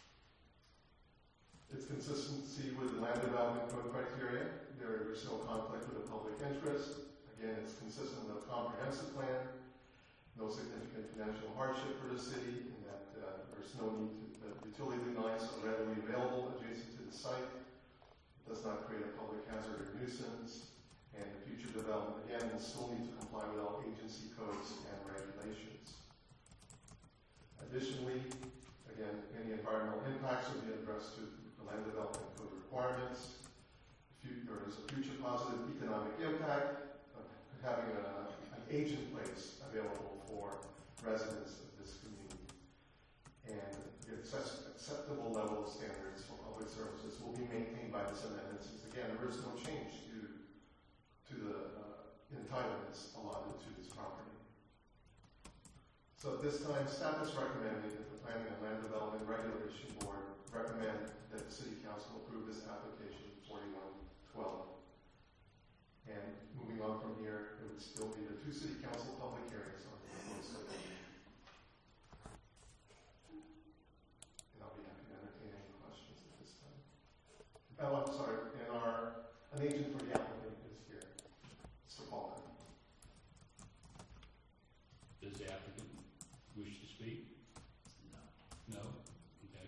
Its consistency with the land development code criteria. There's no conflict with the public interest. Again, it's consistent with a comprehensive plan. No significant financial hardship for the city, and that there's no need to, utility lines are readily available adjacent to the site. It does not create a public hazard or nuisance. And the future development, again, will still need to comply with all agency codes and regulations. Additionally, again, any environmental impacts will be addressed to the land development code requirements. There is a future positive economic impact of having an agent place available for residents of this community. And the acceptable level of standards for public services will be maintained by this amendment, since, again, there is no change to the entitlements allotted to this property. So at this time, staff is recommending that the Planning and Land Development Regulation Board recommend that the City Council approve this application 4112. And moving on from here, there would still be the 2 City Council public hearings on the proposed site. And I'll be happy to entertain any questions at this time. Oh, I'm sorry, and an agent for the applicant is here, Mr. Paul. Does the applicant wish to speak? No. No? Okay.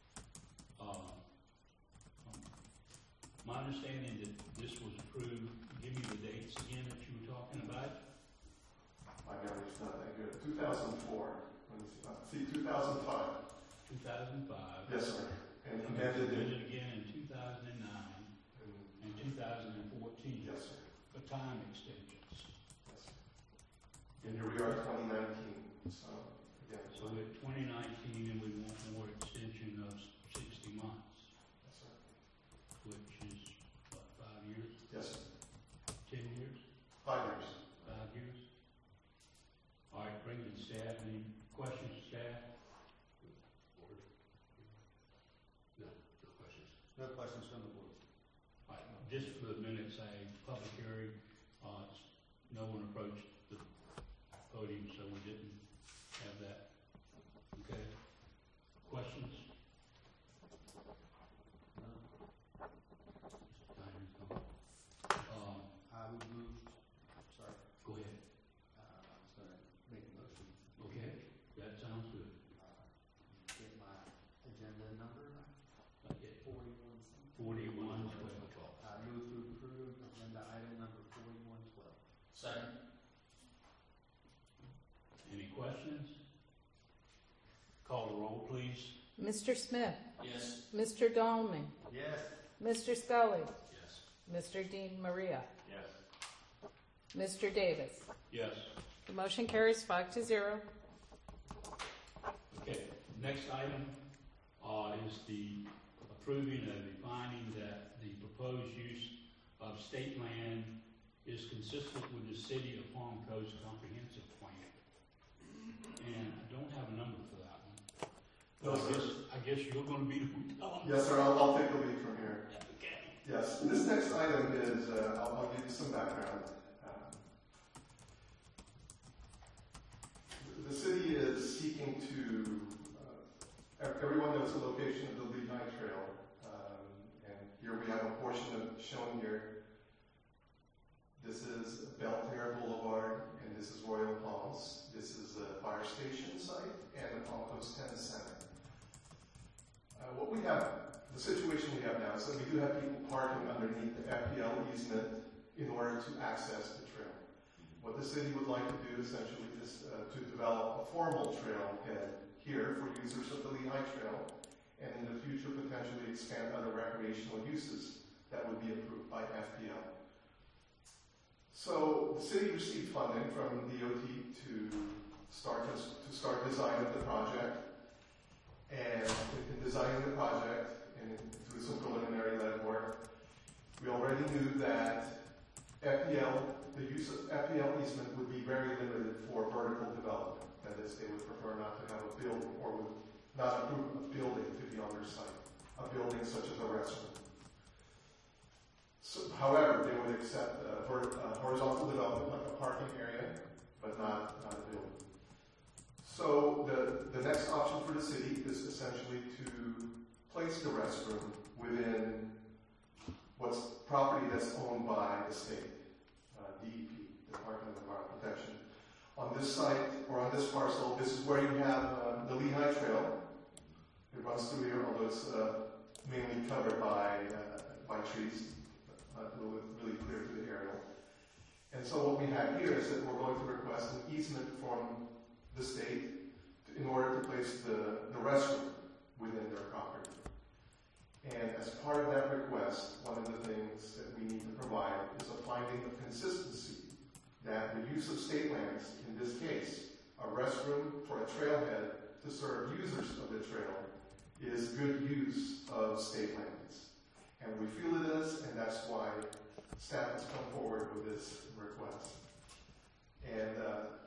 My understanding that this was approved, give me the dates again that you were talking about. My memory's not that good. 2004. 2005. 2005. Yes, sir. And amended again in 2009 and 2014. Yes, sir. For time extensions. Yes, sir. And here we are, 2019. So, again. So we're at 2019 and we want more extension of 60 months. Yes, sir. Which is, what, 5 years? Yes, sir. just for the minutes, a public hearing, no one approached the podium, so we didn't have that. Okay? Questions? I would move, sorry, Go ahead. I was gonna make a motion, Okay, that sounds good. get my agenda number, Not yet. 41 something. 41, 12. I move to approve agenda item number 4112. Second. Any questions? Call the roll, please. Mr. Smith? Yes. Mr. Dolman? Yes. Mr. Scully? Yes. Mr. Dean Maria? Yes. Mr. Davis? Yes. The motion carries 5-0. Okay, next item is the approving of the finding that the proposed use of state land is consistent with the City of Palm Coast Comprehensive Plan. And I don't have a number for that one. No, I guess you're going to be the one telling Yes, sir, I'll take the lead from here. Okay. Yes, this next item is, I'll give you some background. The city is seeking to, everyone knows the location of the Lehigh Trail, and here we have a portion of shown here. This is Belterre Boulevard, and this is Royal Palms. This is the fire station site and the Palm Coast Tennis Center. What we have, the situation we have now is that we do have people parking underneath the FPL easement in order to access the trail. What the city would like to do essentially is to develop a formal trailhead here for users of the Lehigh Trail, and in the future potentially expand other recreational uses that would be approved by FPL. So the city received funding from DOT to start design of the project. And in designing the project and through some preliminary lead work, we already knew that the use of FPL easement would be very limited for vertical development. That is, they would prefer not to have a building, or would not approve a building to be on their site, a building such as a restaurant. So, however, they would accept horizontal development like a parking area, but not a building. So the next option for the city is essentially to place the restroom within what's property that's owned by the state, DEP, Department of Environmental Protection. On this site, or on this parcel, this is where you have the Lehigh Trail. It runs through here, although it's mainly covered by trees, really clear to the aerial. And so what we have here is that we're going to request an easement from the state in order to place the restroom within their property. And as part of that request, one of the things that we need to provide is a finding of consistency that the use of state lands, in this case, a restroom for a trailhead to serve users of the trail, is good use of state lands. And we feel it is, and that's why staff has come forward with this request. And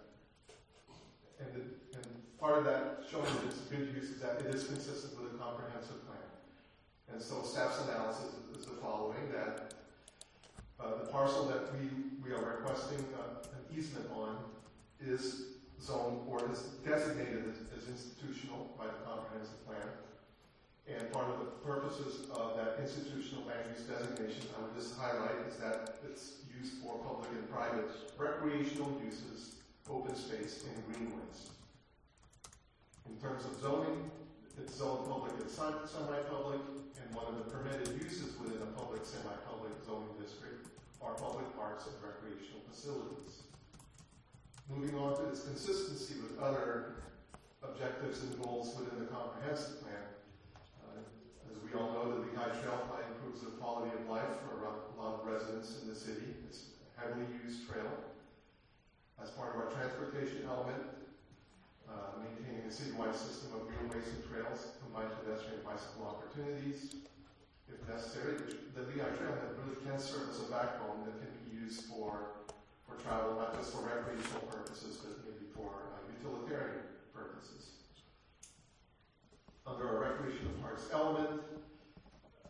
part of that showing that it's good use is that it is consistent with a comprehensive plan. And so staff's analysis is the following, that the parcel that we are requesting an easement on is zoned or is designated as institutional by the comprehensive plan. And part of the purposes of that institutional land use designation, I would just highlight, is that it's used for public and private recreational uses, open space, and greenways. In terms of zoning, it's zoned public and semi-public, and one of the permitted uses within a public, semi-public zoning district are public parks and recreational facilities. Moving on to its consistency with other objectives and goals within the comprehensive plan. As we all know, the Lehigh Trail Plan improves the quality of life for a lot of residents in the city. It's a heavily used trail. As part of our transportation element, maintaining a citywide system of greenways and trails, combined pedestrian and bicycle opportunities, if necessary. The Lehigh Trailhead really can serve as a backbone that can be used for travel, not just for recreational purposes, but maybe for utilitarian purposes. Under our recreational parks element,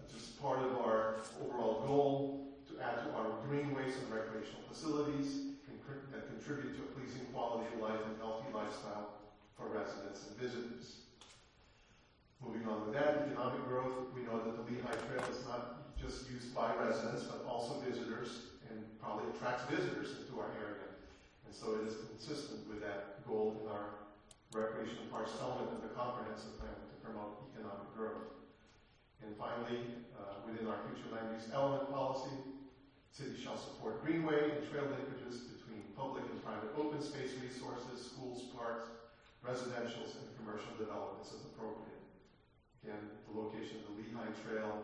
just part of our overall goal to add to our greenways and recreational facilities that contribute to a pleasing quality of life and healthy lifestyle for residents and visitors. Moving on with that, economic growth, we know that the Lehigh Trail is not just used by residents, but also visitors, and probably attracts visitors into our area. And so it is consistent with that goal in our recreational parks element of the comprehensive plan to promote economic growth. And finally, within our future land use element policy, city shall support greenway and trail linkages between public and private open space resources, schools, parks, residentials, and commercial developments as appropriate. Again, the location of the Lehigh Trail,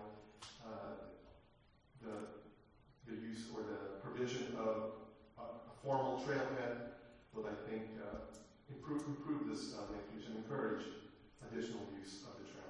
the use or the provision of a formal trailhead will, I think, improve this linkage and encourage additional use of the trail.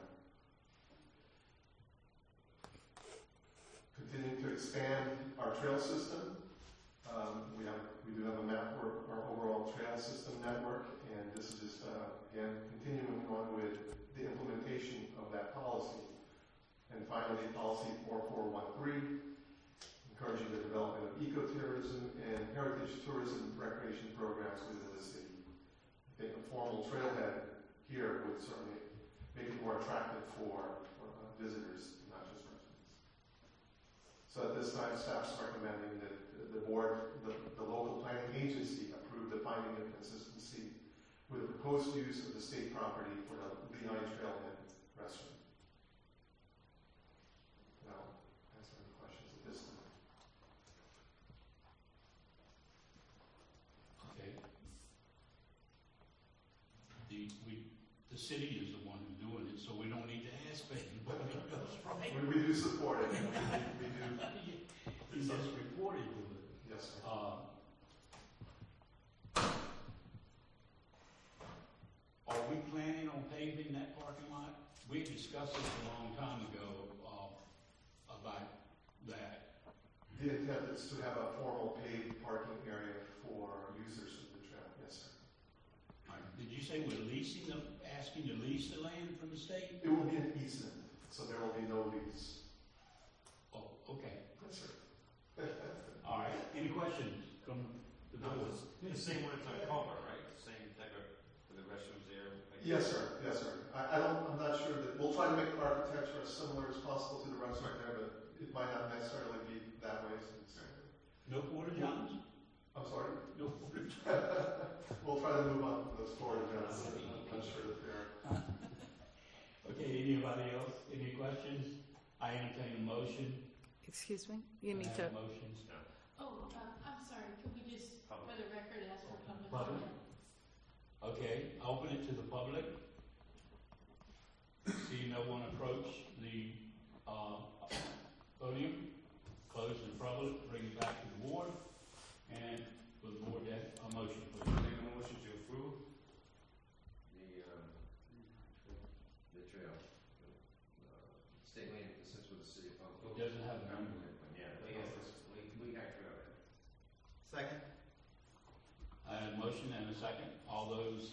Continuing to expand our trail system, we do have a map for our overall trail system network, and this is just, again, continuing on with the implementation of that policy. And finally, policy 4413, encouraging the development of ecotourism and heritage tourism recreation programs within the city. I think a formal trailhead here would certainly make it more attractive for visitors, not just residents. So at this time, staff is recommending that the board, the local planning agency, approve the finding of consistency with the proposed use of the state property for the Lehigh Trailhead restaurant. Now, answer any questions at this time. Okay. The city is the one who's doing it, so we don't need to ask anybody else, right? We do support it. We do. You just reported to it. Yes, sir. Are we planning on paving that parking lot? We discussed this a long time ago about that. The intent is to have a formal paved parking area for users of the trail. Yes, sir. All right. Did you say we're asking to lease the land from the state? It will be an easement, so there will be no lease. Oh, okay. Yes, sir. All right. Any questions from the board? The same one as a culvert, right? The same type of, for the restrooms there? Yes, sir. Yes, sir. I'm not sure that, we'll try to make architecture as similar as possible to the restaurant there, but it might not necessarily be that way. No porta johns? I'm sorry? No porta johns? We'll try to move on to those porta johns. I'm sure that they're... Okay, anybody else? Any questions? I entertain a motion. Excuse me? You need to. Motions. Oh, I'm sorry, could we just, for the record, ask for public Public? comment? Okay, open it to the public. See no one approach the podium. Close the public, bring it back to the board, and for the board, a motion, please. Make a motion to approve the trail. State land consists with the city of Palm Coast. It doesn't have a number. Yeah, Lehigh Trail. Second? I have a motion and a second. All those,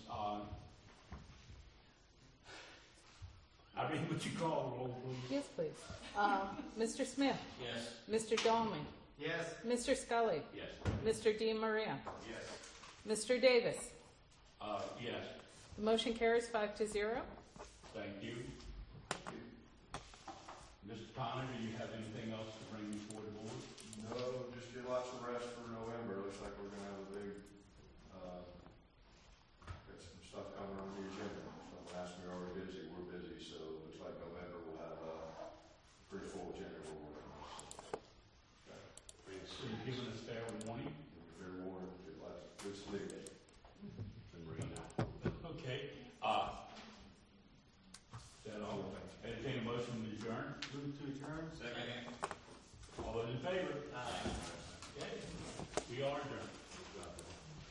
Irene, would you call the roll, please? Yes, please. Mr. Smith? Yes. Mr. Dolman? Yes. Mr. Scully? Yes. Mr. DiMaria? Yes. Mr. Davis? Yes. The motion carries 5-0. Thank you.